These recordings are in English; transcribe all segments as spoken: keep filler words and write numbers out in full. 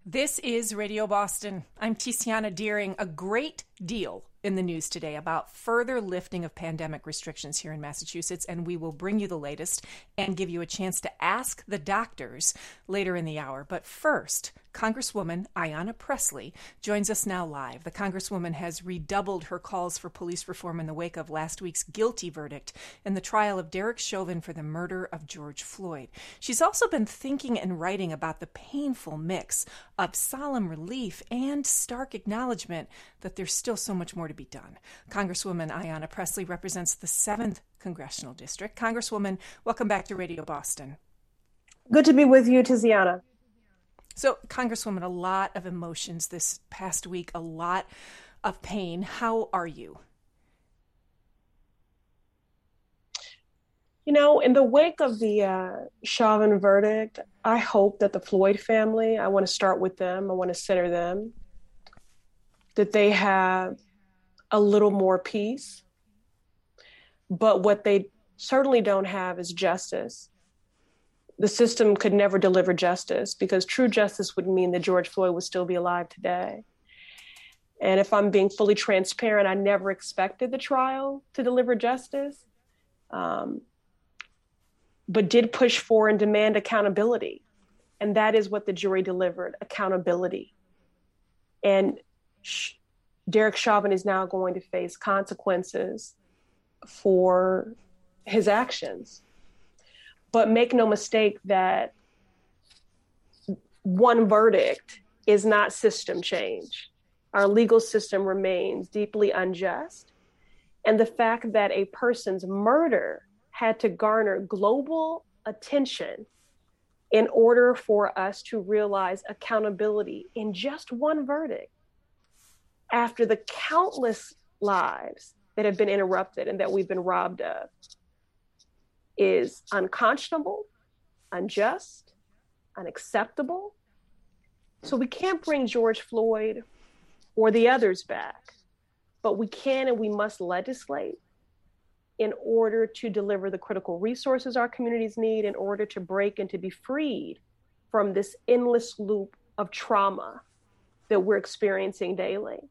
This is Radio Boston. I'm Tiziana Deering. A great deal in the news today about further lifting of pandemic restrictions here in Massachusetts, and we will bring you the latest and give you a chance to ask the doctors later in the hour. But first, Congresswoman Ayanna Pressley joins us now live. The Congresswoman has redoubled her calls for police reform in the wake of last week's guilty verdict in the trial of Derek Chauvin for the murder of George Floyd. She's also been thinking and writing about the painful mix of solemn relief and stark acknowledgement that there's still so much more to be done. Congresswoman Ayanna Pressley represents the seventh Congressional District. Congresswoman, welcome back to Radio Boston. Good to be with you, Tiziana. So, Congresswoman, a lot of emotions this past week, a lot of pain. How are you? You know, in the wake of the uh, Chauvin verdict, I hope that the Floyd family, I want to start with them, I want to center them, that they have a little more peace. But what they certainly don't have is justice. The system could never deliver justice because true justice would mean that George Floyd would still be alive today. And if I'm being fully transparent, I never expected the trial to deliver justice, um, but did push for and demand accountability. And that is what the jury delivered, accountability. And sh- Derek Chauvin is now going to face consequences for his actions. But make no mistake that one verdict is not system change. Our legal system remains deeply unjust. And the fact that a person's murder had to garner global attention in order for us to realize accountability in just one verdict, after the countless lives that have been interrupted and that we've been robbed of, is unconscionable, unjust, unacceptable. So we can't bring George Floyd or the others back, but we can and we must legislate in order to deliver the critical resources our communities need, in order to break and to be freed from this endless loop of trauma that we're experiencing daily.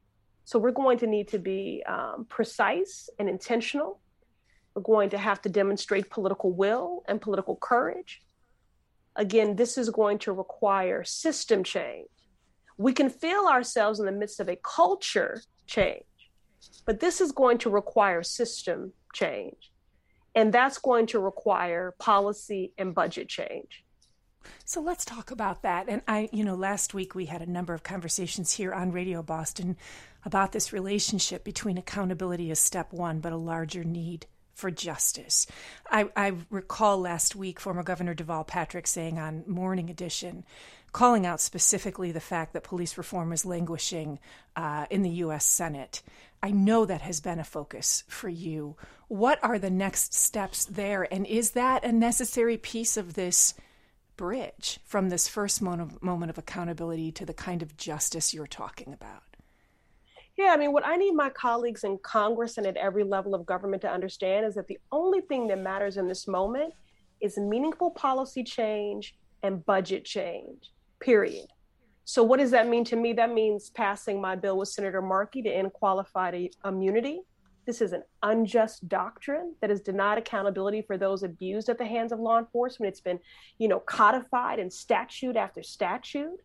So we're going to need to be um, precise and intentional. We're going to have to demonstrate political will and political courage. Again, this is going to require system change. We can feel ourselves in the midst of a culture change, but this is going to require system change. And that's going to require policy and budget change. So let's talk about that. And I, you know, last week we had a number of conversations here on Radio Boston about this relationship between accountability as step one, but a larger need for justice. I, I recall last week former Governor Deval Patrick saying on Morning Edition, calling out specifically the fact that police reform is languishing uh, in the U S Senate. I know that has been a focus for you. What are the next steps there? And is that a necessary piece of this bridge from this first moment moment of accountability to the kind of justice you're talking about? Yeah, I mean, what I need my colleagues in Congress and at every level of government to understand is that the only thing that matters in this moment is meaningful policy change and budget change, period. So what does that mean to me? That means passing my bill with Senator Markey to end qualified immunity. This is an unjust doctrine that has denied accountability for those abused at the hands of law enforcement. It's been, you know, codified in statute after statute.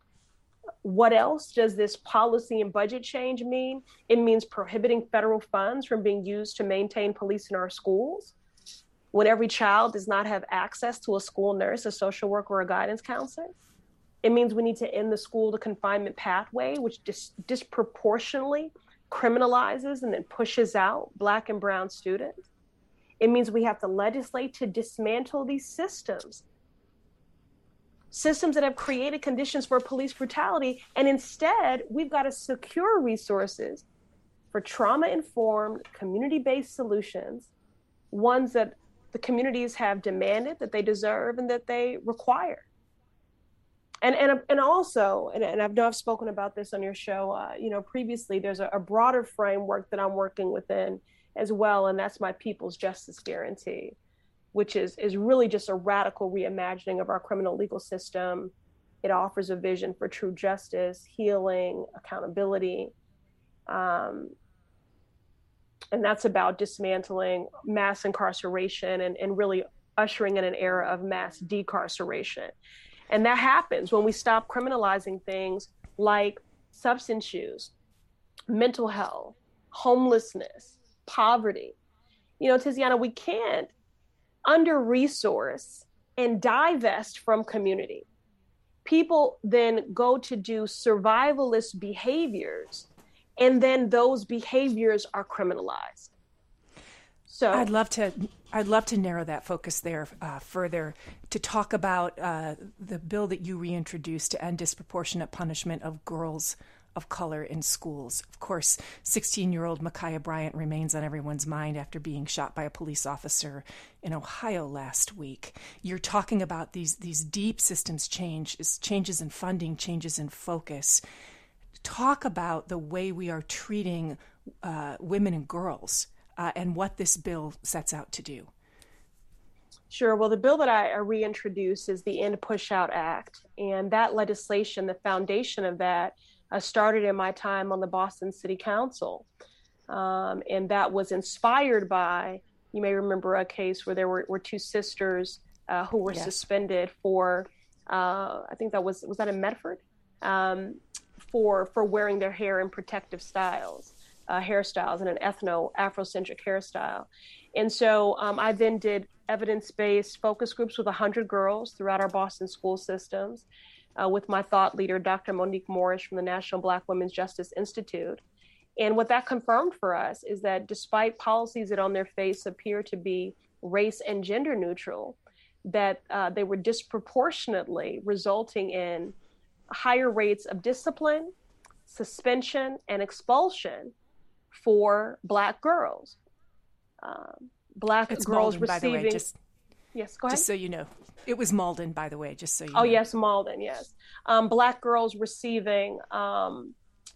What else does this policy and budget change mean? It means prohibiting federal funds from being used to maintain police in our schools, when every child does not have access to a school nurse, a social worker, or a guidance counselor. It means we need to end the school to confinement pathway, which dis- disproportionately criminalizes and then pushes out Black and Brown students. It means we have to legislate to dismantle these systems. Systems that have created conditions for police brutality. And instead, we've got to secure resources for trauma-informed, community-based solutions, ones that the communities have demanded, that they deserve, and that they require. And and and also, and, and I know I've spoken about this on your show, uh, you know, previously, there's a, a broader framework that I'm working within as well, and that's my People's Justice Guarantee, which is is really just a radical reimagining of our criminal legal system It offers a vision for true justice, healing, accountability. Um, and that's about dismantling mass incarceration and, and really ushering in an era of mass decarceration. And that happens when we stop criminalizing things like substance use, mental health, homelessness, poverty. You know, Tiziana, we can't under-resource and divest from community. People then go to do survivalist behaviors, and then those behaviors are criminalized. So I'd love to I'd love to narrow that focus there uh, further to talk about uh, the bill that you reintroduced to end disproportionate punishment of girls of color in schools. Of course, sixteen-year-old Ma'Khia Bryant remains on everyone's mind after being shot by a police officer in Ohio last week. You're talking about these these deep systems changes, changes in funding, changes in focus. Talk about the way we are treating uh, women and girls uh, and what this bill sets out to do. Sure. Well, the bill that I reintroduced is the End Pushout Act. And that legislation, the foundation of that, uh, started in my time on the Boston City Council. Um, and that was inspired by, you may remember a case where there were, were two sisters uh, who were yes. suspended for, uh, I think that was, was that in Medford? Um, for for wearing their hair in protective styles, uh, hairstyles, and an ethno Afrocentric hairstyle. And so um, I then did evidence-based focus groups with one hundred girls throughout our Boston school systems uh, with my thought leader, Doctor Monique Morris from the National Black Women's Justice Institute. And what that confirmed for us is that despite policies that on their face appear to be race and gender neutral, that uh, they were disproportionately resulting in higher rates of discipline, suspension, and expulsion for Black girls. Um, Black it's girls Malden, receiving. By the way, just, yes, go ahead. Just so you know, it was Malden, by the way, just so you. Oh know. yes, Malden. Yes, um, Black girls receiving um,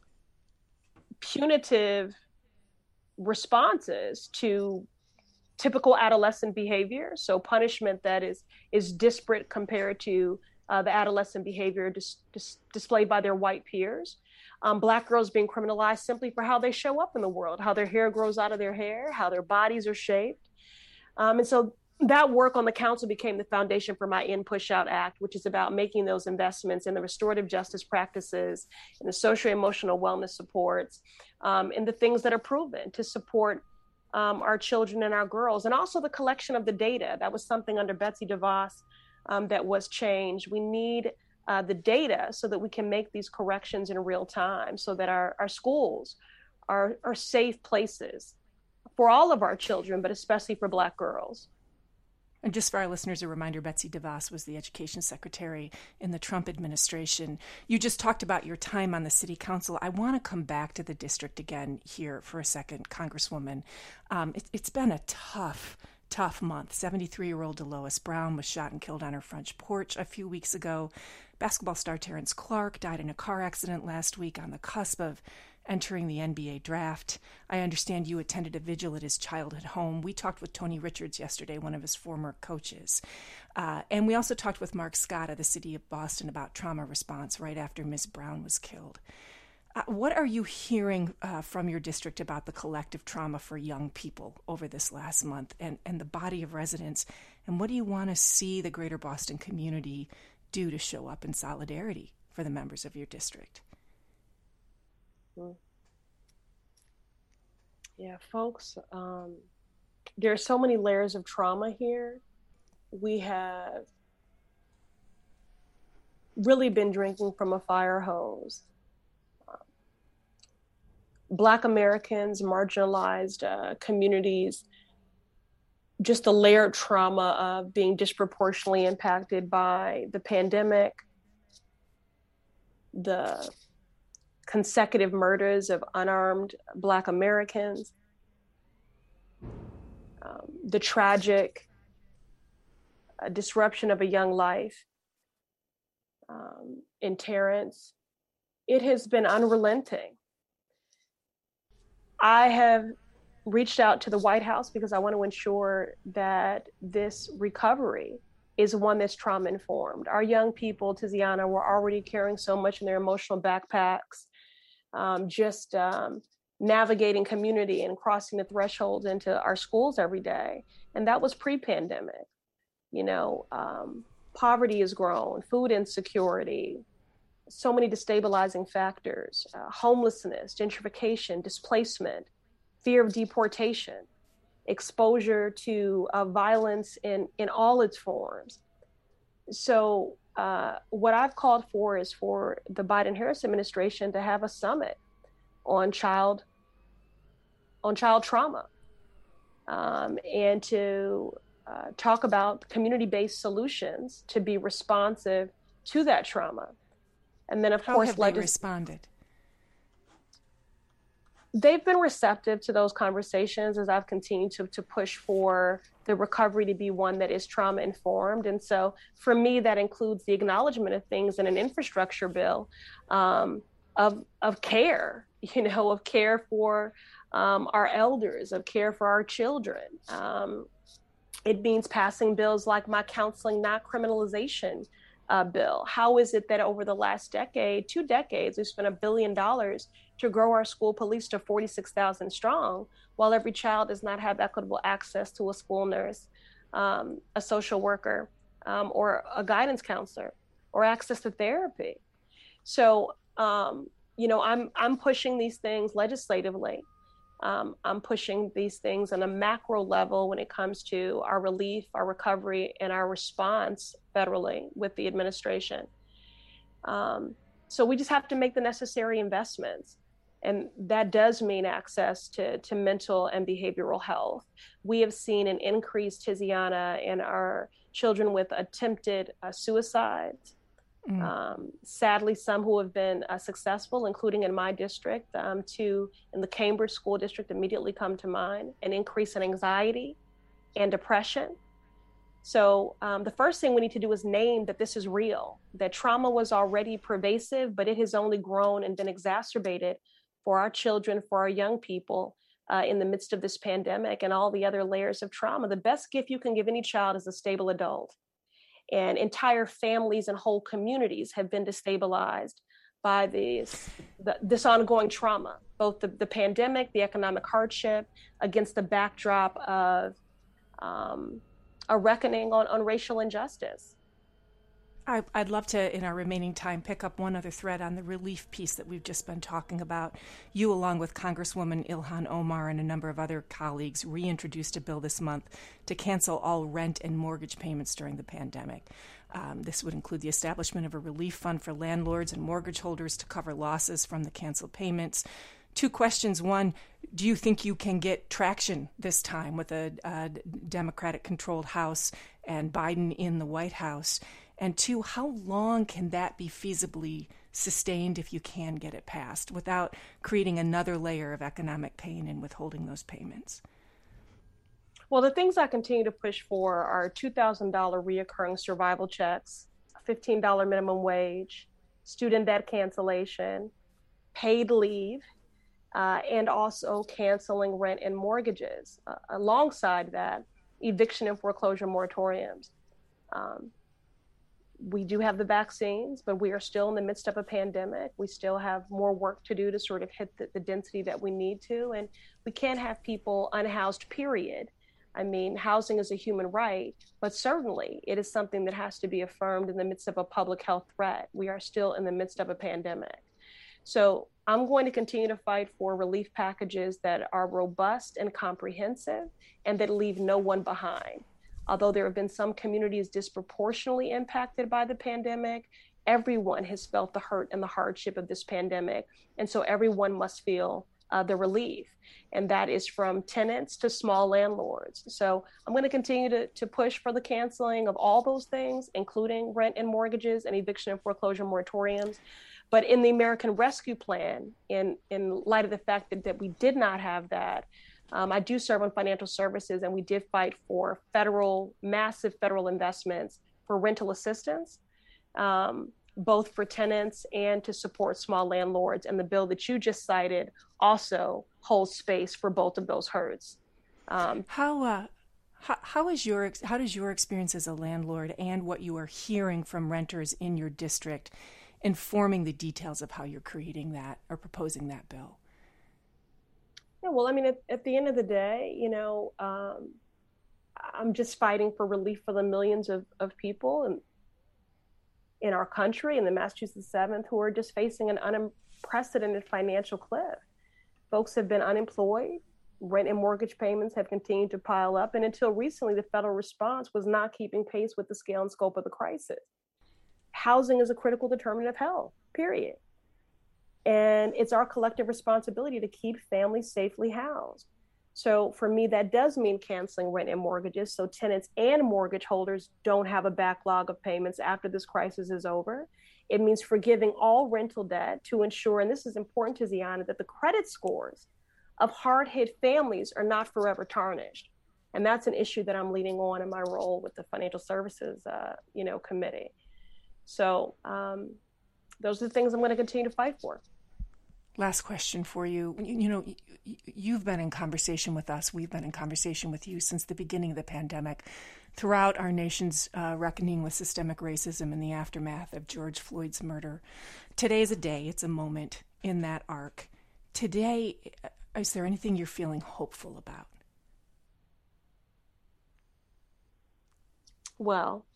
punitive responses to typical adolescent behavior. So punishment that is is disparate compared to Uh, the adolescent behavior dis- dis- displayed by their white peers. Um, Black girls being criminalized simply for how they show up in the world, how their hair grows out of their hair, how their bodies are shaped. Um, and so that work on the council became the foundation for my End Pushout Act, which is about making those investments in the restorative justice practices and the socio-emotional wellness supports um, and the things that are proven to support um, our children and our girls, and also the collection of the data. That was something under Betsy DeVos Um, that was changed. We need uh, the data so that we can make these corrections in real time, so that our, our schools are, are safe places for all of our children, but especially for Black girls. And just for our listeners, a reminder, Betsy DeVos was the education secretary in the Trump administration. You just talked about your time on the city council. I want to come back to the district again here for a second, Congresswoman. Um, it, it's been a tough Tough month. seventy-three-year-old Delois Brown was shot and killed on her front porch a few weeks ago. Basketball star Terrence Clark died in a car accident last week on the cusp of entering the N B A draft. I understand you attended a vigil at his childhood home. We talked with Tony Richards yesterday, one of his former coaches. Uh, and we also talked with Mark Scott of the city of Boston about trauma response right after Miz Brown was killed. Uh, what are you hearing uh, from your district about the collective trauma for young people over this last month and, and the body of residents? And what do you want to see the greater Boston community do to show up in solidarity for the members of your district? Yeah, folks, um, there are so many layers of trauma here. We have really been drinking from a fire hose. Black Americans, marginalized uh, communities, just the layered trauma of being disproportionately impacted by the pandemic, the consecutive murders of unarmed Black Americans, um, the tragic uh, disruption of a young life um, in Terrence. It has been unrelenting. I have reached out to the White House because I want to ensure that this recovery is one that's trauma informed. Our young people, Tiziana, were already carrying so much in their emotional backpacks, um, just um, navigating community and crossing the thresholds into our schools every day. And that was pre-pandemic. You know, um, poverty has grown, food insecurity, so many destabilizing factors, uh, homelessness, gentrification, displacement, fear of deportation, exposure to uh, violence in, in all its forms. So uh, what I've called for is for the Biden-Harris administration to have a summit on child on child trauma, um, and to uh, talk about community-based solutions to be responsive to that trauma. And then, of How course, have they legis- responded? They've been receptive to those conversations as I've continued to, to push for the recovery to be one that is trauma informed. And so for me, that includes the acknowledgement of things in an infrastructure bill, um, of, of care, you know, of care for um, our elders, of care for our children. Um, it means passing bills like my counseling not criminalization uh, bill. How is it that over the last decade, two decades, we've spent a billion dollars to grow our school police to forty-six thousand strong, while every child does not have equitable access to a school nurse, um, a social worker, um, or a guidance counselor, or access to therapy. So, um, you know, I'm I'm pushing these things legislatively. Um, I'm pushing these things on a macro level when it comes to our relief, our recovery, and our response federally with the administration. Um, so we just have to make the necessary investments. And that does mean access to, to mental and behavioral health. We have seen an increase, Tiziana, in our children with attempted uh, suicides. Mm. Um, sadly, some who have been uh, successful, including in my district, um, two in the Cambridge School District immediately come to mind, an increase in anxiety and depression. So um, the first thing we need to do is name that this is real, that trauma was already pervasive, but it has only grown and been exacerbated for our children, for our young people uh, in the midst of this pandemic and all the other layers of trauma. The best gift you can give any child is a stable adult. And entire families and whole communities have been destabilized by this, the, this ongoing trauma, both the, the pandemic, the economic hardship, against the backdrop of um, a reckoning on, on racial injustice. I, I'd love to, in our remaining time, pick up one other thread on the relief piece that we've just been talking about. You, along with Congresswoman Ilhan Omar and a number of other colleagues, reintroduced a bill this month to cancel all rent and mortgage payments during the pandemic. Um, this would include the establishment of a relief fund for landlords and mortgage holders to cover losses from the canceled payments. Two questions. One, do you think you can get traction this time with a, a Democratic-controlled House and Biden in the White House? And two, how long can that be feasibly sustained if you can get it passed without creating another layer of economic pain and withholding those payments? Well, the things I continue to push for are two thousand dollars reoccurring survival checks, fifteen dollars minimum wage, student debt cancellation, paid leave, uh, and also canceling rent and mortgages. Uh, alongside that, eviction and foreclosure moratoriums. Um, We do have the vaccines, but we are still in the midst of a pandemic. We still have more work to do to sort of hit the, the density that we need to. And we can't have people unhoused, period. I mean, housing is a human right, but certainly it is something that has to be affirmed in the midst of a public health threat. We are still in the midst of a pandemic. So I'm going to continue to fight for relief packages that are robust and comprehensive and that leave no one behind. Although there have been some communities disproportionately impacted by the pandemic, everyone has felt the hurt and the hardship of this pandemic. And so everyone must feel uh, the relief. And that is from tenants to small landlords. So I'm going to continue to, to push for the canceling of all those things, including rent and mortgages and eviction and foreclosure moratoriums. But in the American Rescue Plan, in, in light of the fact that, that we did not have that, Um, I do serve on financial services, and we did fight for federal, massive federal investments for rental assistance, um, both for tenants and to support small landlords. And the bill that you just cited also holds space for both of those hurts. Um, how uh, How, how is your how does your experience as a landlord and what you are hearing from renters in your district informing the details of how you're creating that or proposing that bill? Yeah, well, I mean, at, at the end of the day, you know, um, I'm just fighting for relief for the millions of, of people in, in our country, in the Massachusetts seventh, who are just facing an unprecedented financial cliff. Folks have been unemployed. Rent and mortgage payments have continued to pile up. And until recently, the federal response was not keeping pace with the scale and scope of the crisis. Housing is a critical determinant of health, period. And it's our collective responsibility to keep families safely housed. So for me, that does mean canceling rent and mortgages so tenants and mortgage holders don't have a backlog of payments after this crisis is over. It means forgiving all rental debt to ensure, and this is important, Tiziana, that the credit scores of hard-hit families are not forever tarnished. And that's an issue that I'm leading on in my role with the Financial Services uh, you know, Committee. So um, those are the things I'm going to continue to fight for. Last question for you. You, you know, you've been in conversation with us. We've been in conversation with you since the beginning of the pandemic, throughout our nation's uh, reckoning with systemic racism in the aftermath of George Floyd's murder. Today is a day. It's a moment in that arc. Today, is there anything you're feeling hopeful about? Well,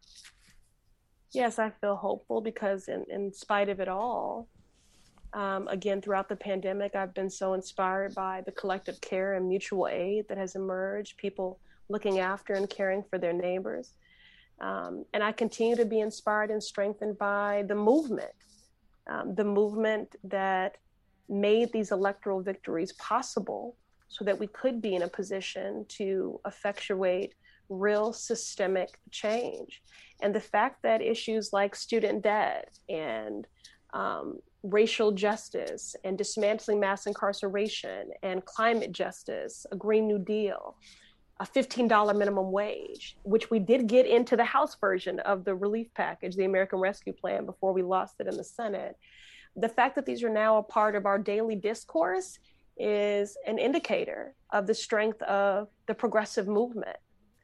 yes, I feel hopeful because in, in spite of it all, Um, again, throughout the pandemic, I've been so inspired by the collective care and mutual aid that has emerged, people looking after and caring for their neighbors. Um, and I continue to be inspired and strengthened by the movement, um, the movement that made these electoral victories possible so that we could be in a position to effectuate real systemic change. And the fact that issues like student debt and um, racial justice and dismantling mass incarceration and climate justice, a Green New Deal, a fifteen dollars minimum wage, which we did get into the House version of the relief package, the American Rescue Plan, before we lost it in the Senate. The fact that these are now a part of our daily discourse is an indicator of the strength of the progressive movement.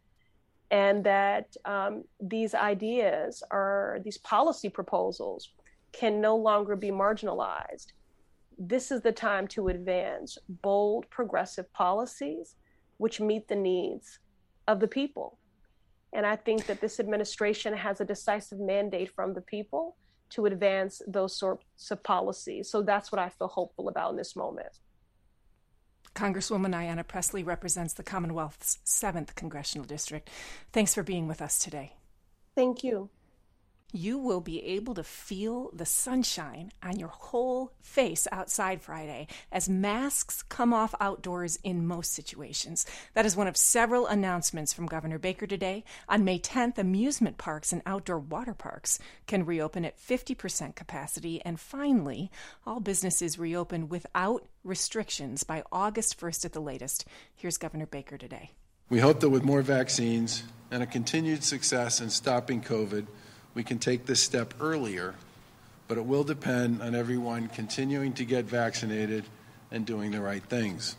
And that um, these ideas are, these policy proposals can no longer be marginalized. This is the time to advance bold, progressive policies which meet the needs of the people. And I think that this administration has a decisive mandate from the people to advance those sorts of policies. So that's what I feel hopeful about in this moment. Congresswoman Ayanna Pressley represents the Commonwealth's seventh Congressional District. Thanks for being with us today. Thank you. You will be able to feel the sunshine on your whole face outside Friday as masks come off outdoors in most situations. That is one of several announcements from Governor Baker today. On May tenth, amusement parks and outdoor water parks can reopen at fifty percent capacity. And finally, all businesses reopen without restrictions by August first at the latest. Here's Governor Baker today. We hope that with more vaccines and a continued success in stopping COVID, we can take this step earlier, but it will depend on everyone continuing to get vaccinated and doing the right things.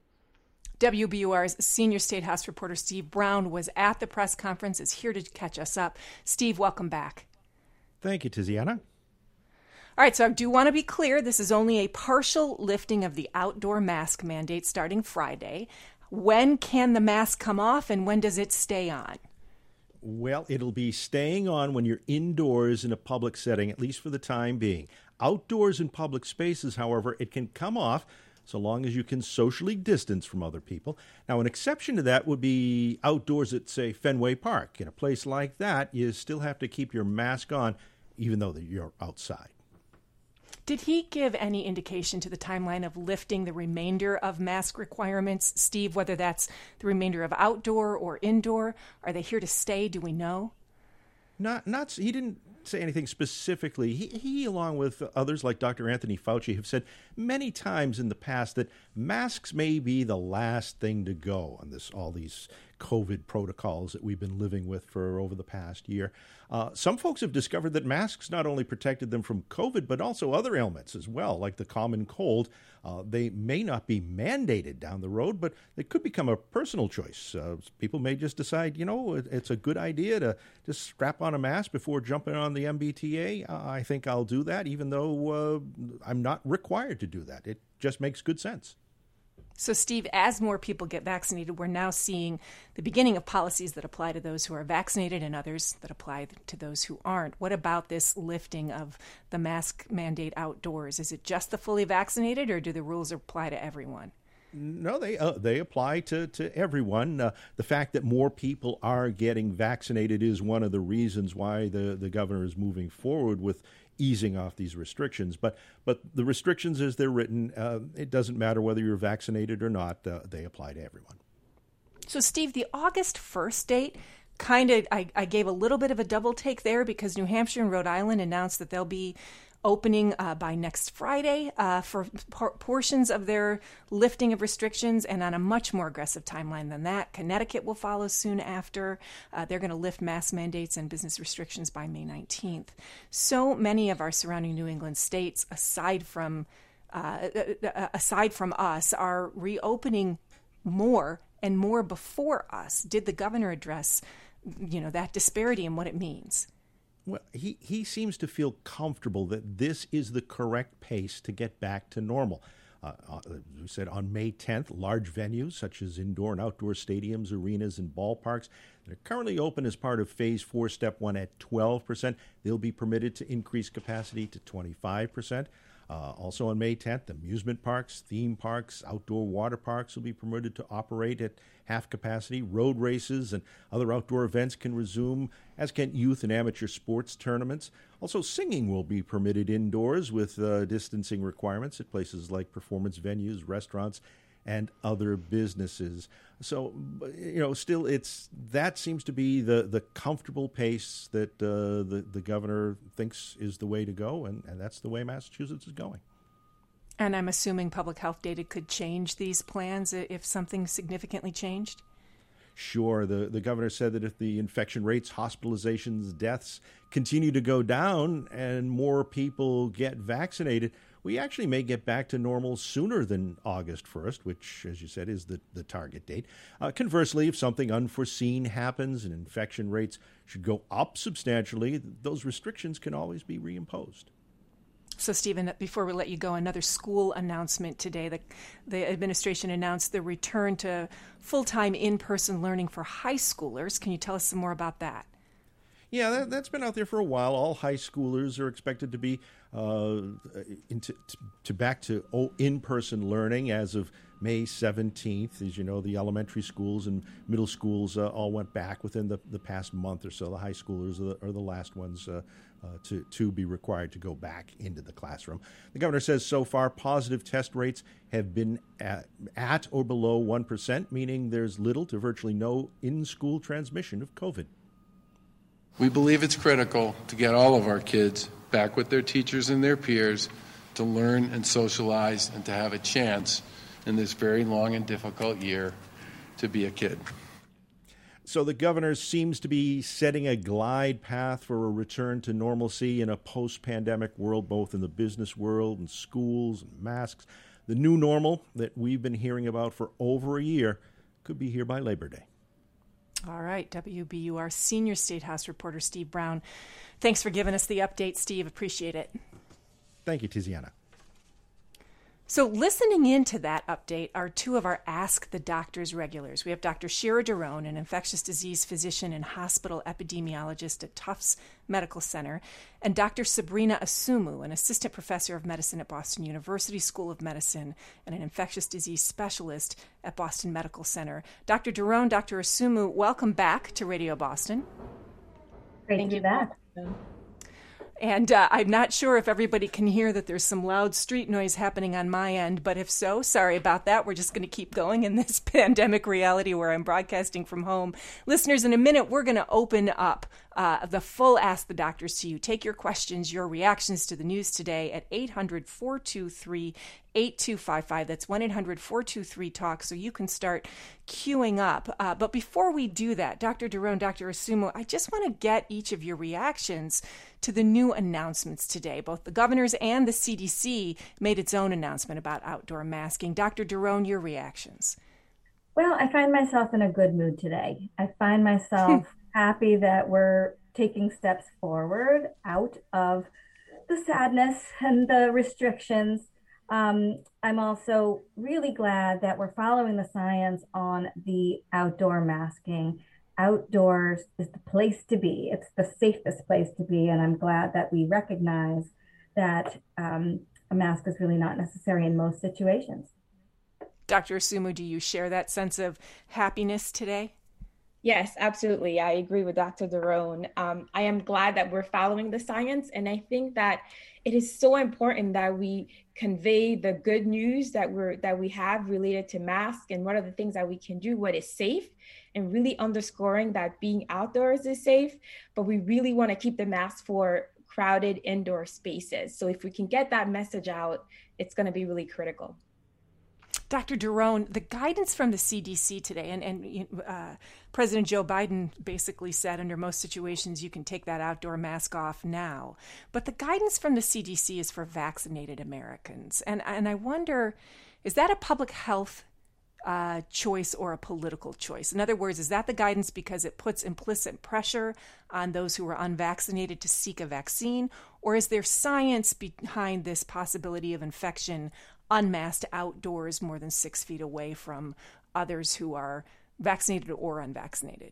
W B U R's senior State House reporter Steve Brown was at the press conference, is here to catch us up. Steve, welcome back. Thank you, Tiziana. All right, so I do want to be clear, this is only a partial lifting of the outdoor mask mandate starting Friday. When can the mask come off and when does it stay on? Well, it'll be staying on when you're indoors in a public setting, at least for the time being. Outdoors in public spaces, however, it can come off so long as you can socially distance from other people. Now, an exception to that would be outdoors at, say, Fenway Park. In a place like that, you still have to keep your mask on, even though you're outside. Did he give any indication to the timeline of lifting the remainder of mask requirements, Steve, whether that's the remainder of outdoor or indoor? Are they here to stay? Do we know? Not, not. He didn't say anything specifically. He, he, along with others like Doctor Anthony Fauci, have said many times in the past that masks may be the last thing to go on this, all these COVID protocols that we've been living with for over the past year. Uh, some folks have discovered that masks not only protected them from COVID, but also other ailments as well, like the common cold. Uh, they may not be mandated down the road, but they could become a personal choice. Uh, people may just decide, you know, it, it's a good idea to just strap on a mask before jumping on the M B T A. Uh, I think I'll do that, even though uh, I'm not required to do that. It just makes good sense. So, Steve, as more people get vaccinated, we're now seeing the beginning of policies that apply to those who are vaccinated and others that apply to those who aren't. What about this lifting of the mask mandate outdoors? Is it just the fully vaccinated, or do the rules apply to everyone? No, they uh, they apply to, to everyone. Uh, the fact that more people are getting vaccinated is one of the reasons why the, the governor is moving forward with easing off these restrictions. But but the restrictions as they're written, uh, it doesn't matter whether you're vaccinated or not. Uh, they apply to everyone. So, Steve, the August first date, kind of, I, I gave a little bit of a double take there because New Hampshire and Rhode Island announced that they'll be opening uh, by next Friday uh, for por- portions of their lifting of restrictions, and on a much more aggressive timeline than that. Connecticut will follow soon after. Uh, they're going to lift mask mandates and business restrictions by May nineteenth. So many of our surrounding New England states, aside from uh, aside from us, are reopening more and more before us. Did the governor address, you know, that disparity and what it means? Well, he, he seems to feel comfortable that this is the correct pace to get back to normal. Uh, uh, as we said, on May tenth, large venues such as indoor and outdoor stadiums, arenas, and ballparks that are currently open as part of Phase four, Step one at twelve percent. They'll be permitted to increase capacity to twenty-five percent. Uh, also on May tenth, amusement parks, theme parks, outdoor water parks will be permitted to operate at half capacity. Road races and other outdoor events can resume, as can youth and amateur sports tournaments. Also, singing will be permitted indoors with uh, distancing requirements at places like performance venues, restaurants, and other businesses. So, you know, still, it's that seems to be the, the comfortable pace that uh, the, the governor thinks is the way to go, and, and that's the way Massachusetts is going. And I'm assuming public health data could change these plans if something significantly changed? Sure. The, the governor said that if the infection rates, hospitalizations, deaths continue to go down and more people get vaccinated, we actually may get back to normal sooner than August first, which, as you said, is the, the target date. Uh, conversely, if something unforeseen happens and infection rates should go up substantially, those restrictions can always be reimposed. So, Stephen, before we let you go, another school announcement today. The, the administration announced the return to full-time in-person learning for high schoolers. Can you tell us some more about that? Yeah, that, that's been out there for a while. All high schoolers are expected to be uh, into, to back to in-person learning as of May seventeenth. As you know, the elementary schools and middle schools uh, all went back within the, the past month or so. The high schoolers are the, are the last ones uh, uh, to, to be required to go back into the classroom. The governor says so far positive test rates have been at, at or below one percent, meaning there's little to virtually no in-school transmission of COVID. We believe it's critical to get all of our kids back with their teachers and their peers to learn and socialize and to have a chance in this very long and difficult year to be a kid. So the governor seems to be setting a glide path for a return to normalcy in a post-pandemic world, both in the business world and schools and masks. The new normal that we've been hearing about for over a year could be here by Labor Day. All right, W B U R Senior State House reporter Steve Brown. Thanks for giving us the update, Steve. Appreciate it. Thank you, Tiziana. So listening into that update are two of our Ask the Doctors regulars. We have Doctor Shira Daron, an infectious disease physician and hospital epidemiologist at Tufts Medical Center, and Doctor Sabrina Asumu, an assistant professor of medicine at Boston University School of Medicine and an infectious disease specialist at Boston Medical Center. Doctor Daron, Doctor Asumu, welcome back to Radio Boston. Great to be back. And uh, I'm not sure if everybody can hear that there's some loud street noise happening on my end, but if so, sorry about that. We're just going to keep going in this pandemic reality where I'm broadcasting from home. Listeners, in a minute, we're going to open up uh, the full Ask the Doctors to You. Take your questions, your reactions to the news today at eight hundred, four two three, eight two five five. That's one eight hundred, four two three, talk, so you can start queuing up. Uh, but before we do that, Doctor Daron, Doctor Osumo, I just want to get each of your reactions to the new announcements today. Both the governors and the C D C made its own announcement about outdoor masking. Doctor Daron, your reactions. Well, I find myself in a good mood today. I find myself happy that we're taking steps forward out of the sadness and the restrictions. Um, I'm also really glad that we're following the science on the outdoor masking. Outdoors is the place to be. It's the safest place to be. And I'm glad that we recognize that um, a mask is really not necessary in most situations. Doctor Osumo, do you share that sense of happiness today? Yes, absolutely. I agree with Doctor Daron. Um, I am glad that we're following the science. And I think that it is so important that we convey the good news that we're that we have related to masks and what are the things that we can do, what is safe, and really underscoring that being outdoors is safe. But we really want to keep the masks for crowded indoor spaces. So if we can get that message out, it's going to be really critical. Doctor Daron, the guidance from the C D C today, and, and uh, President Joe Biden basically said under most situations you can take that outdoor mask off now. But the guidance from the C D C is for vaccinated Americans. And, and I wonder, is that a public health uh, choice or a political choice? In other words, is that the guidance because it puts implicit pressure on those who are unvaccinated to seek a vaccine? Or is there science behind this possibility of infection unmasked outdoors more than six feet away from others who are vaccinated or unvaccinated?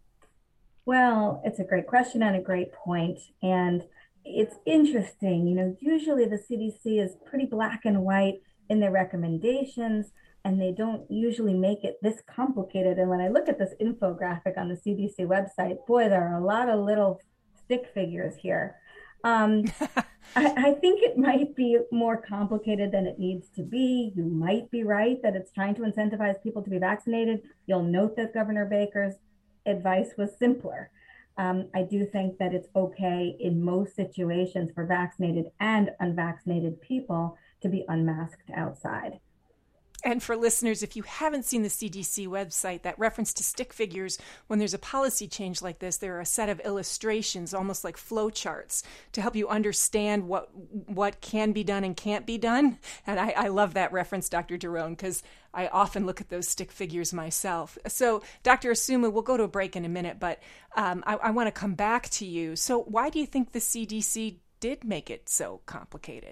Well, it's a great question and a great point. And it's interesting, you know, usually the C D C is pretty black and white in their recommendations, and they don't usually make it this complicated. And when I look at this infographic on the C D C website, boy, there are a lot of little stick figures here. Um, I, I think it might be more complicated than it needs to be. You might be right that it's trying to incentivize people to be vaccinated. You'll note that Governor Baker's advice was simpler. Um, I do think that it's okay in most situations for vaccinated and unvaccinated people to be unmasked outside. And for listeners, if you haven't seen the C D C website, that reference to stick figures, when there's a policy change like this, there are a set of illustrations, almost like flow charts, to help you understand what what can be done and can't be done. And I, I love that reference, Doctor Daron, because I often look at those stick figures myself. So, Doctor Osumo, we'll go to a break in a minute, but um, I, I want to come back to you. So why do you think the C D C did make it so complicated?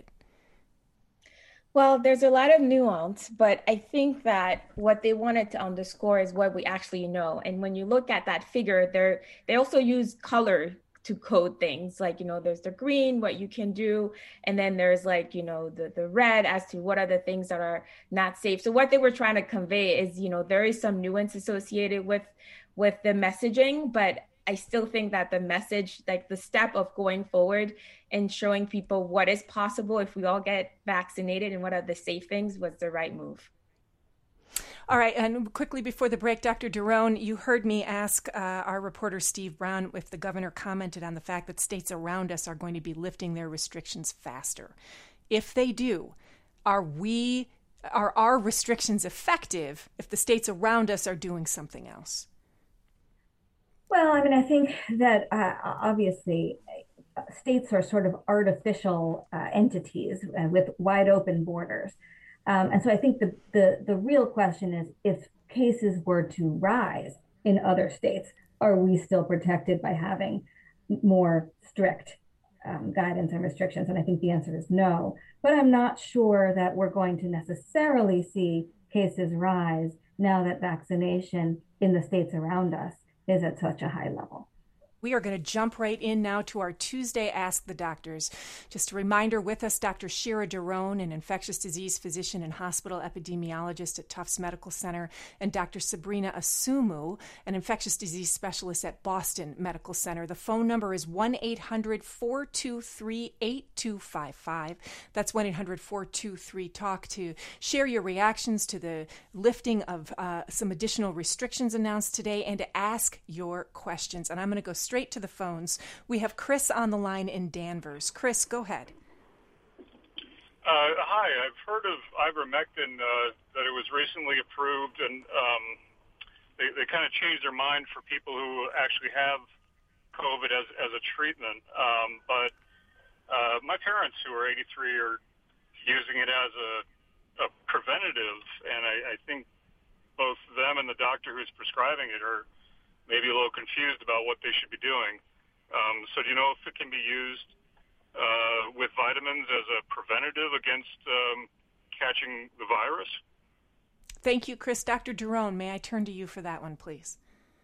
Well, there's a lot of nuance, but I think that what they wanted to underscore is what we actually know. And when you look at that figure, they're, they also use color to code things. Like, you know, there's the green, what you can do. And then there's like, you know, the, the red as to what are the things that are not safe. So what they were trying to convey is, you know, there is some nuance associated with, with the messaging, but I still think that the message, like the step of going forward and showing people what is possible if we all get vaccinated and what are the safe things, was the right move. All right. And quickly before the break, Doctor Daron, you heard me ask uh, our reporter Steve Brown if the governor commented on the fact that states around us are going to be lifting their restrictions faster. If they do, are we, are our restrictions effective if the states around us are doing something else? Well, I mean, I think that uh, obviously uh, states are sort of artificial uh, entities uh, with wide open borders. Um, and so I think the, the, the real question is, if cases were to rise in other states, are we still protected by having more strict um, guidance and restrictions? And I think the answer is no. But I'm not sure that we're going to necessarily see cases rise now that vaccination in the states around us is at such a high level. We are going to jump right in now to our Tuesday Ask the Doctors. Just a reminder, with us, Doctor Shira Daron, an infectious disease physician and hospital epidemiologist at Tufts Medical Center, and Doctor Sabrina Osumo, an infectious disease specialist at Boston Medical Center. The phone number is one eight hundred, four two three, eight two five five. That's one eight hundred, four two three, talk, to share your reactions to the lifting of uh, some additional restrictions announced today and to ask your questions. And I'm going to go straight straight to the phones. We have Chris on the line in Danvers. Chris, go ahead. Uh, hi, I've heard of ivermectin, uh, that it was recently approved, and um, they, they kind of changed their mind for people who actually have COVID as, as a treatment. Um, but uh, my parents, who are eighty-three, are using it as a, a preventative, and I, I think both them and the doctor who's prescribing it are maybe a little confused about what they should be doing. Um, so do you know if it can be used uh, with vitamins as a preventative against um, catching the virus? Thank you, Chris. Doctor Derone, may I turn to you for that one, please?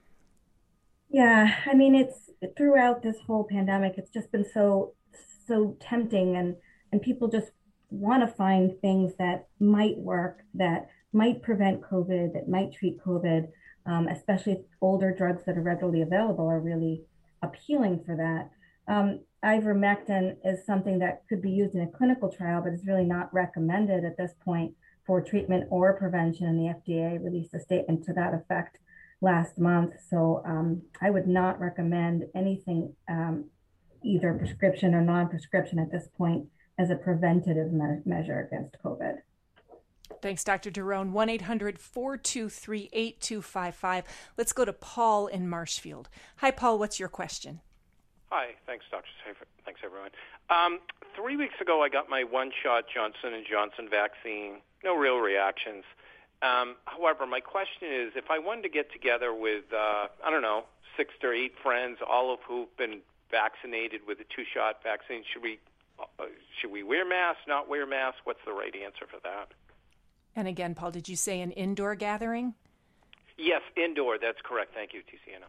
Yeah, I mean, it's throughout this whole pandemic, it's just been so, so tempting, and, and people just want to find things that might work, that might prevent COVID, that might treat COVID, um, especially if older drugs that are readily available are really appealing for that. Um, ivermectin is something that could be used in a clinical trial, but is really not recommended at this point for treatment or prevention. And the F D A released a statement to that effect last month. So um, I would not recommend anything, um, either prescription or non-prescription at this point, as a preventative me- measure against COVID. Thanks, Doctor Derone. one eight hundred four two three eight two five five. Let's go to Paul in Marshfield. Hi, Paul. What's your question? Hi. Thanks, Doctor Safer. Thanks, everyone. Um, three weeks ago, I got my one-shot Johnson and Johnson vaccine. No real reactions. Um, however, my question is, if I wanted to get together with, uh, I don't know, six or eight friends, all of who've been vaccinated with a two-shot vaccine, should we uh, should we wear masks, not wear masks? What's the right answer for that? And again, Paul, did you say an indoor gathering? Yes, indoor. That's correct. Thank you, Tiziana.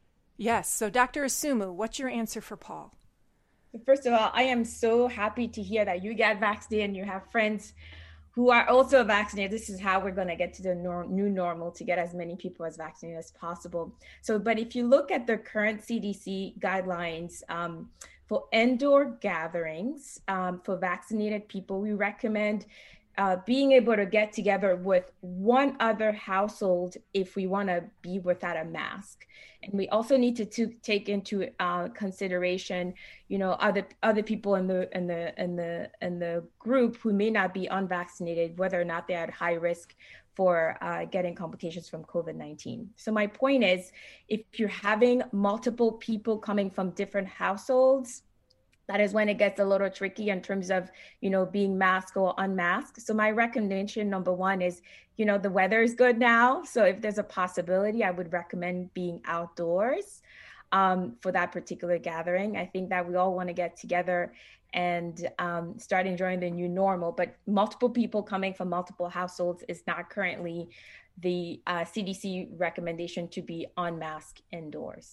Yes. So, Doctor Asumu, what's your answer for Paul? First of all, I am so happy to hear that you get vaccinated and you have friends who are also vaccinated. This is how we're going to get to the nor- new normal, to get as many people as vaccinated as possible. So, but if you look at the current C D C guidelines, um, for indoor gatherings, um, for vaccinated people, we recommend Uh, being able to get together with one other household if we want to be without a mask. And we also need to, to take into uh, consideration, you know, other other people in the in the in the in the group who may not be unvaccinated, whether or not they're at high risk for uh, getting complications from COVID nineteen. So my point is, if you're having multiple people coming from different households, that is when it gets a little tricky in terms of, you know, being masked or unmasked. So my recommendation, number one, is, you know, the weather is good now. So if there's a possibility, I would recommend being outdoors um, for that particular gathering. I think that we all want to get together and um, start enjoying the new normal. But multiple people coming from multiple households is not currently the uh, C D C recommendation to be unmasked indoors.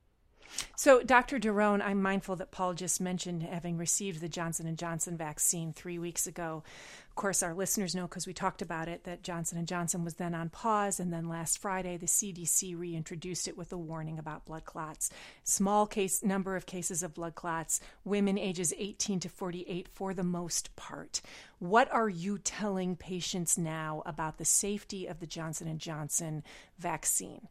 So, Doctor Derone, I'm mindful that Paul just mentioned having received the Johnson and Johnson vaccine three weeks ago. Of course, our listeners know, because we talked about it, that Johnson and Johnson was then on pause, and then last Friday, the C D C reintroduced it with a warning about blood clots. Small case number of cases of blood clots, women ages eighteen to forty-eight for the most part. What are you telling patients now about the safety of the Johnson and Johnson vaccine?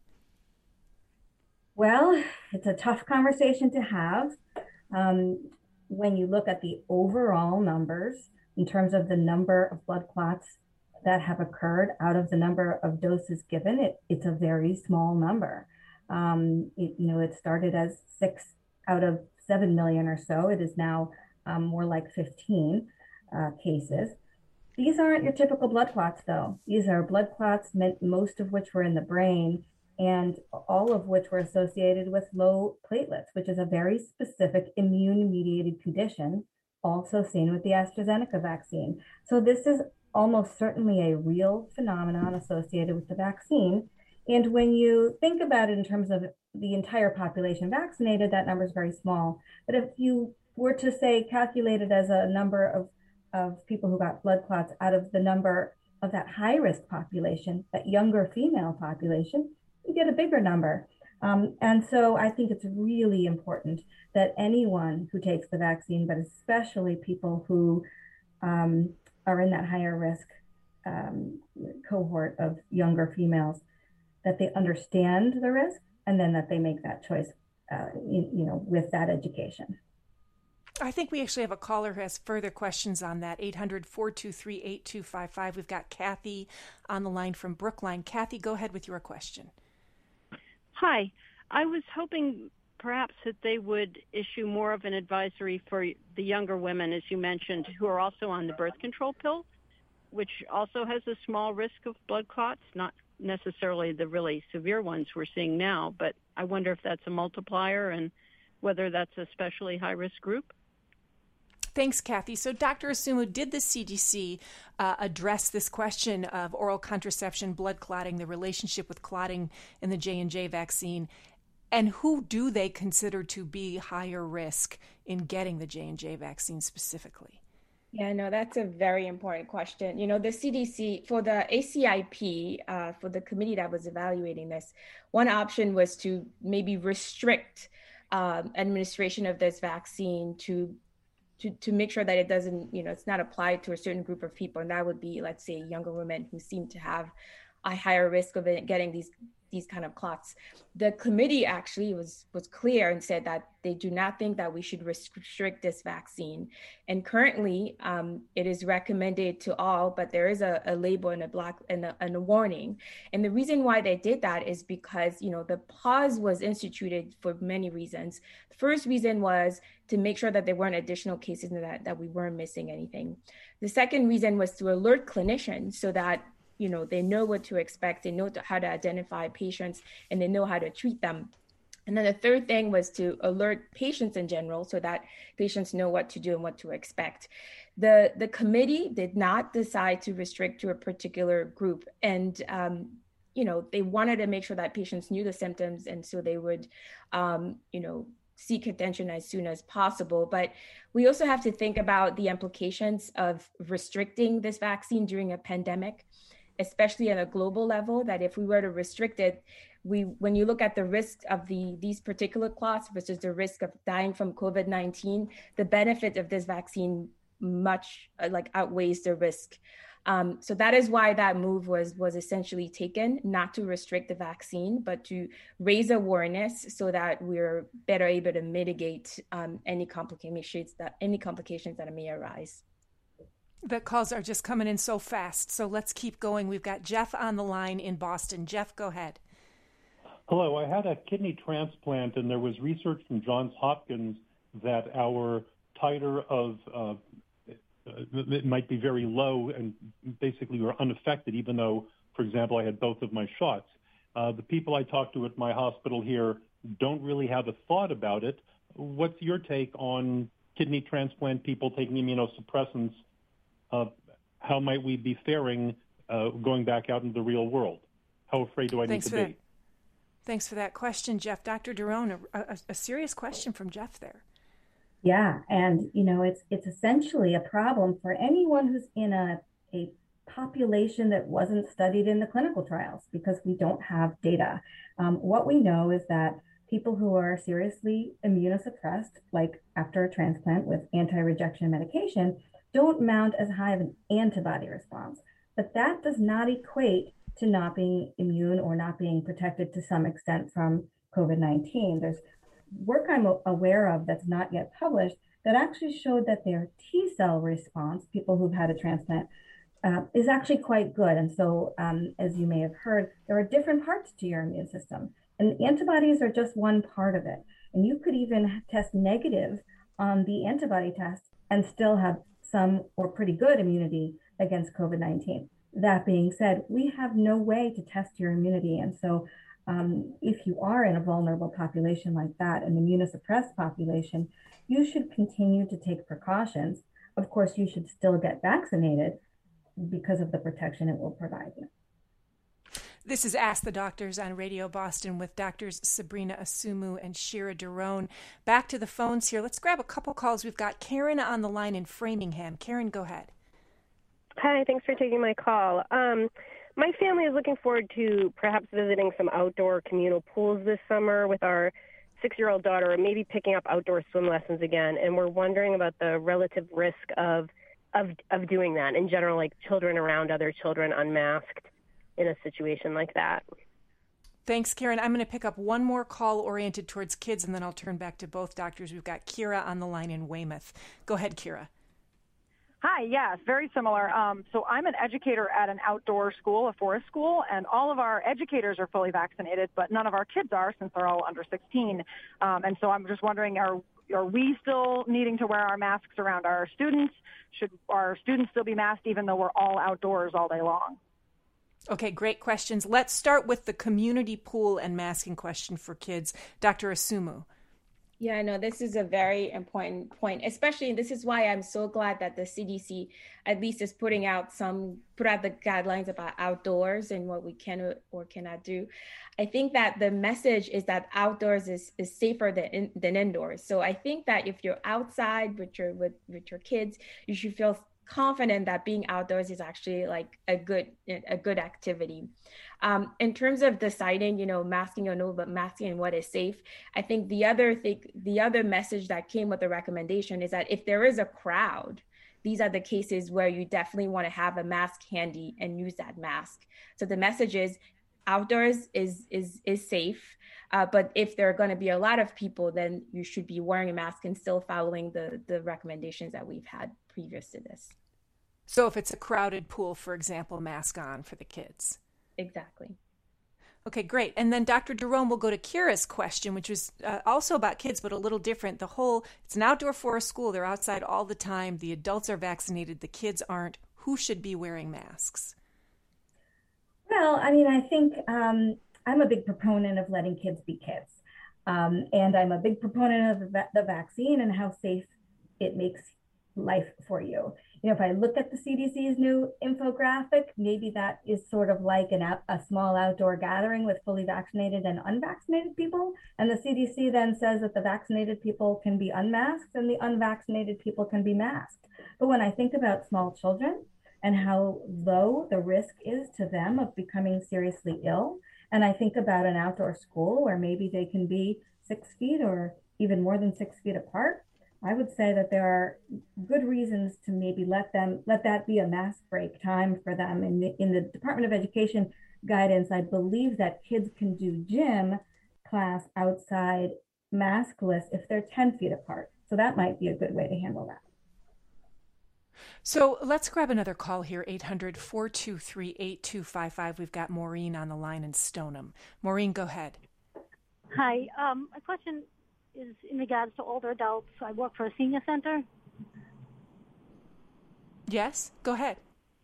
Well, it's a tough conversation to have. Um, when you look at the overall numbers in terms of the number of blood clots that have occurred out of the number of doses given, it, it's a very small number. Um, it, you know, it started as six out of seven million or so. It is now um, more like fifteen uh, cases. These aren't your typical blood clots, though. These are blood clots, most of which were in the brain, and all of which were associated with low platelets, which is a very specific immune-mediated condition, also seen with the AstraZeneca vaccine. So this is almost certainly a real phenomenon associated with the vaccine. And when you think about it in terms of the entire population vaccinated, that number is very small. But if you were to say calculate it as a number of, of people who got blood clots out of the number of that high-risk population, that younger female population, you get a bigger number. Um, and so I think it's really important that anyone who takes the vaccine, but especially people who um, are in that higher risk um, cohort of younger females, that they understand the risk and then that they make that choice uh, you, you know, with that education. I think we actually have a caller who has further questions on that. eight hundred, four two three, eight two five five. We've got Kathy on the line from Brookline. Kathy, go ahead with your question. Hi. I was hoping perhaps that they would issue more of an advisory for the younger women, as you mentioned, who are also on the birth control pill, which also has a small risk of blood clots, not necessarily the really severe ones we're seeing now, but I wonder if that's a multiplier and whether that's a especially high-risk group. Thanks, Kathy. So, Doctor Asumu, did the C D C uh, address this question of oral contraception, blood clotting, the relationship with clotting in the J and J vaccine, and who do they consider to be higher risk in getting the J and J vaccine specifically? Yeah, no, that's a very important question. You know, the C D C, for the A C I P, uh, for the committee that was evaluating this, one option was to maybe restrict um, administration of this vaccine to To, to make sure that it doesn't, you know, it's not applied to a certain group of people. And that would be, let's say, younger women who seem to have a higher risk of it, getting these these kind of clots. The committee actually was was clear and said that they do not think that we should restrict this vaccine. And currently, um, it is recommended to all, but there is a, a label and a black and a, and a warning. And the reason why they did that is because, you know, the pause was instituted for many reasons. The first reason was to make sure that there weren't additional cases and that, that we weren't missing anything. The second reason was to alert clinicians so that, you know, they know what to expect, they know how to identify patients, and they know how to treat them. And then the third thing was to alert patients in general so that patients know what to do and what to expect. The, the committee did not decide to restrict to a particular group. And, um, you know, they wanted to make sure that patients knew the symptoms, and so they would, um, you know, seek attention as soon as possible. But we also have to think about the implications of restricting this vaccine during a pandemic, especially at a global level, that if we were to restrict it, we, when you look at the risk of the these particular clots versus the risk of dying from COVID nineteen, the benefit of this vaccine much uh, like outweighs the risk. Um, so that is why that move was was essentially taken, not to restrict the vaccine, but to raise awareness so that we're better able to mitigate um, any complications that any complications that may arise. The calls are just coming in so fast, so let's keep going. We've got Jeff on the line in Boston. Jeff, go ahead. Hello. I had a kidney transplant, and there was research from Johns Hopkins that our titer of uh, it might be very low, and basically we're unaffected, even though, for example, I had both of my shots. Uh, the people I talked to at my hospital here don't really have a thought about it. What's your take on kidney transplant people taking immunosuppressants? Uh, how might we be faring uh, going back out into the real world? How afraid do I Thanks need to for be? That. Thanks for that question, Jeff. Doctor Daron, a, a, a serious question from Jeff there. Yeah, and you know, it's it's essentially a problem for anyone who's in a, a population that wasn't studied in the clinical trials, because we don't have data. Um, what we know is that people who are seriously immunosuppressed, like after a transplant with anti-rejection medication, don't mount as high of an antibody response. But that does not equate to not being immune or not being protected to some extent from COVID nineteen. There's work I'm aware of that's not yet published that actually showed that their T cell response, people who've had a transplant, uh, is actually quite good. And so, um, as you may have heard, there are different parts to your immune system, and antibodies are just one part of it. And you could even test negative on the antibody test and still have some or pretty good immunity against COVID nineteen. That being said, we have no way to test your immunity. And so um, if you are in a vulnerable population like that, an immunosuppressed population, you should continue to take precautions. Of course, you should still get vaccinated because of the protection it will provide you. This is Ask the Doctors on Radio Boston with Doctors Sabrina Asumu and Shira Daron. Back to the phones here. Let's grab a couple calls. We've got Karen on the line in Framingham. Karen, go ahead. Hi, thanks for taking my call. Um, my family is looking forward to perhaps visiting some outdoor communal pools this summer with our six-year-old daughter, and maybe picking up outdoor swim lessons again. And we're wondering about the relative risk of of of doing that in general, like children around other children unmasked in a situation like that. Thanks, Karen. I'm going to pick up one more call oriented towards kids, and then I'll turn back to both doctors. We've got Kira on the line in Weymouth. Go ahead, Kira. Hi, yes, very similar. Um, so I'm an educator at an outdoor school, a forest school, and all of our educators are fully vaccinated, but none of our kids are since they're all under sixteen. Um, and so I'm just wondering, are are we still needing to wear our masks around our students? Should our students still be masked even though we're all outdoors all day long? Okay, great questions. Let's start with the community pool and masking question for kids. Doctor Asumu. Yeah, no, this is a very important point, especially this is why I'm so glad that the C D C at least is putting out some, put out the guidelines about outdoors and what we can or cannot do. I think that the message is that outdoors is, is safer than in, than indoors. So I think that if you're outside with your, with, with your kids, you should feel confident that being outdoors is actually like a good a good activity. Um, in terms of deciding, you know, masking or no, but masking and what is safe, I think the other thing, the other message that came with the recommendation is that if there is a crowd, these are the cases where you definitely want to have a mask handy and use that mask. So the message is outdoors is is is safe, uh, but if there are going to be a lot of people, then you should be wearing a mask and still following the the recommendations that we've had previous to this. So if it's a crowded pool, for example, mask on for the kids. Exactly. Okay, great. And then Doctor Jerome will go to Kira's question, which was uh, also about kids, but a little different. The whole, it's an outdoor forest school. They're outside all the time. The adults are vaccinated. The kids aren't. Who should be wearing masks? Well, I mean, I think um, I'm a big proponent of letting kids be kids. Um, and I'm a big proponent of the, va- the vaccine and how safe it makes life for you. You know, if I look at the C D C's new infographic, maybe that is sort of like an out, a small outdoor gathering with fully vaccinated and unvaccinated people. And the C D C then says that the vaccinated people can be unmasked and the unvaccinated people can be masked. But when I think about small children and how low the risk is to them of becoming seriously ill, and I think about an outdoor school where maybe they can be six feet or even more than six feet apart, I would say that there are good reasons to maybe let them let that be a mask break time for them. In the in the Department of Education guidance, I believe that kids can do gym class outside maskless if they're ten feet apart. So that might be a good way to handle that. So let's grab another call here, eight hundred, four two three, eight two five five. We've got Maureen on the line in Stoneham. Maureen, go ahead. Hi. Um, my question is in regards to older adults. I work for a senior center. Yes, go ahead.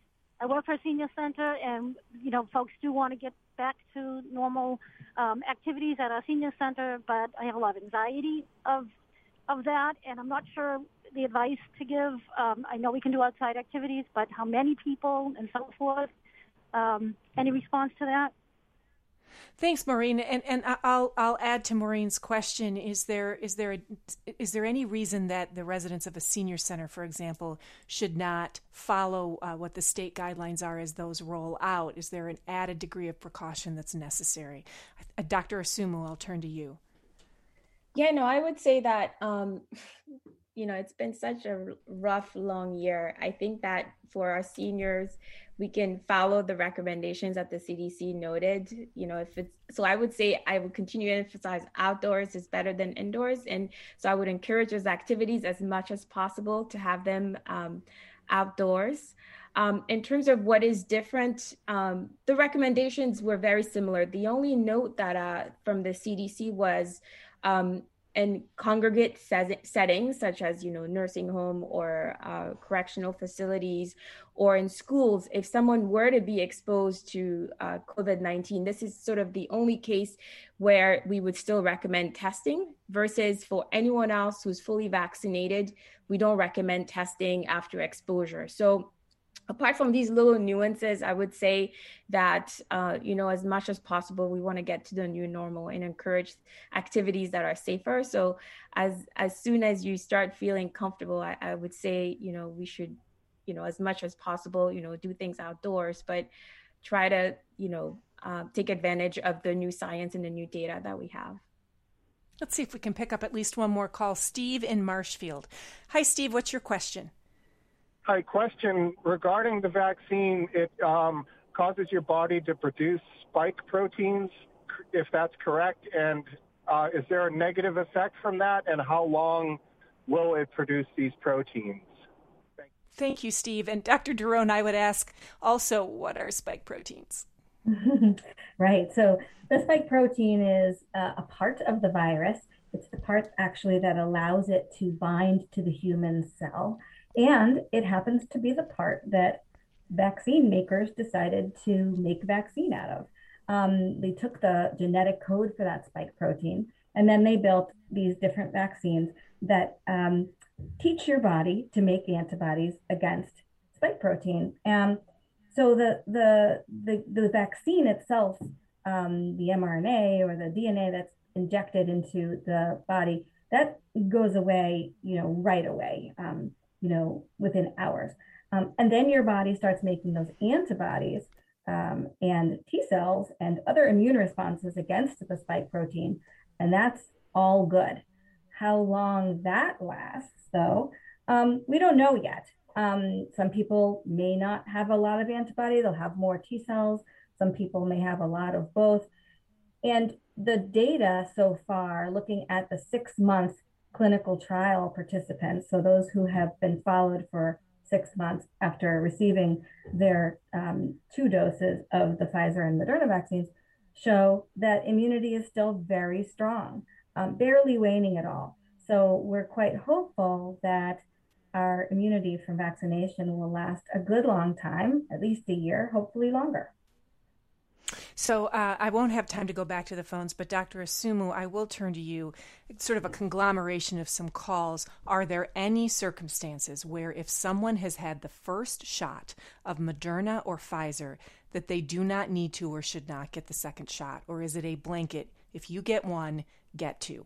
I work for a senior center, and, you know, folks do want to get back to normal um, activities at our senior center, but I have a lot of anxiety of of that, and I'm not sure the advice to give. Um, I know we can do outside activities, but how many people and so forth? Um, any response to that? Thanks, Maureen. And and I'll I'll add to Maureen's question. Is there is there a, is there any reason that the residents of a senior center, for example, should not follow uh, what the state guidelines are as those roll out? Is there an added degree of precaution that's necessary? Uh, Doctor Asumu, I'll turn to you. Yeah, no, I would say that, um, you know, it's been such a rough, long year. I think that for our seniors, we can follow the recommendations that the C D C noted. You know, if it's, so I would say I would continue to emphasize outdoors is better than indoors. And so I would encourage those activities as much as possible to have them um, outdoors. Um, in terms of what is different, um, the recommendations were very similar. The only note that uh, from the C D C was um, in congregate settings, such as, you know, nursing home or uh, correctional facilities or in schools, if someone were to be exposed to uh, COVID nineteen, this is sort of the only case where we would still recommend testing, versus for anyone else who's fully vaccinated, we don't recommend testing after exposure. So apart from these little nuances, I would say that, uh, you know, as much as possible, we want to get to the new normal and encourage activities that are safer. So as as soon as you start feeling comfortable, I, I would say, you know, we should, you know, as much as possible, you know, do things outdoors, but try to, you know, uh, take advantage of the new science and the new data that we have. Let's see if we can pick up at least one more call. Steve in Marshfield. Hi, Steve. What's your question? Hi, question regarding the vaccine. It um, causes your body to produce spike proteins, if that's correct, and uh, is there a negative effect from that, and how long will it produce these proteins? Thank you, Steve. And Doctor Derone, I would ask also, what are spike proteins? Right. So the spike protein is uh, a part of the virus. It's the part actually that allows it to bind to the human cell. And it happens to be the part that vaccine makers decided to make vaccine out of. Um, they took the genetic code for that spike protein, and then they built these different vaccines that um, teach your body to make antibodies against spike protein. And so the the the, the vaccine itself, um, the mRNA or the D N A that's injected into the body, that goes away, you know, right away, um, you know, within hours. Um, and then your body starts making those antibodies um, and T cells and other immune responses against the spike protein, and that's all good. How long that lasts, though, um, we don't know yet. Um, some people may not have a lot of antibody, they'll have more T cells. Some people may have a lot of both. And the data so far, looking at the six-month clinical trial participants, so those who have been followed for six months after receiving their um, two doses of the Pfizer and Moderna vaccines, show that immunity is still very strong, um, barely waning at all. So we're quite hopeful that our immunity from vaccination will last a good long time, at least a year, hopefully longer. So uh, I won't have time to go back to the phones, but Doctor Asumu, I will turn to you. It's sort of a conglomeration of some calls. Are there any circumstances where if someone has had the first shot of Moderna or Pfizer, that they do not need to or should not get the second shot? Or is it a blanket, if you get one, get two?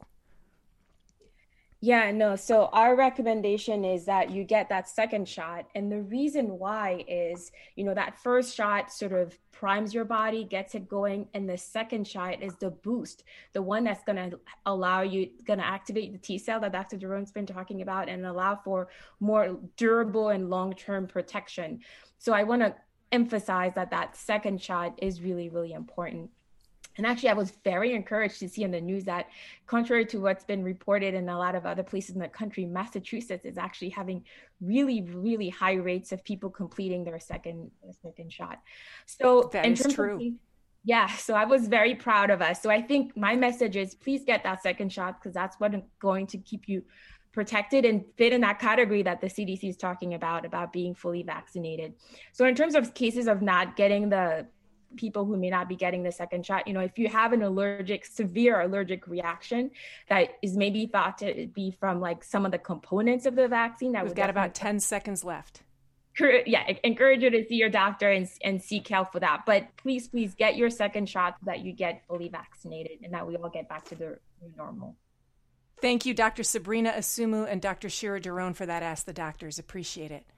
Yeah, no. So our recommendation is that you get that second shot. And the reason why is, you know, that first shot sort of primes your body, gets it going. And the second shot is the boost, the one that's going to allow you, going to activate the T cell that Doctor Derone's been talking about and allow for more durable and long-term protection. So I want to emphasize that that second shot is really, really important. And actually, I was very encouraged to see in the news that, contrary to what's been reported in a lot of other places in the country, Massachusetts is actually having really, really high rates of people completing their second their second shot. So that is true. Of, yeah, so I was very proud of us. So I think my message is, please get that second shot, because that's what's going to keep you protected and fit in that category that the C D C is talking about, about being fully vaccinated. So in terms of cases of not getting the people who may not be getting the second shot, you know, if you have an allergic, severe allergic reaction that is maybe thought to be from like some of the components of the vaccine, that we've got about ten seconds left. Yeah, encourage you to see your doctor and, and seek help for that. But please, please get your second shot so that you get fully vaccinated and that we all get back to the normal. Thank you, Doctor Sabrina Asumu and Doctor Shira Derone, for that Ask the Doctors. Appreciate it.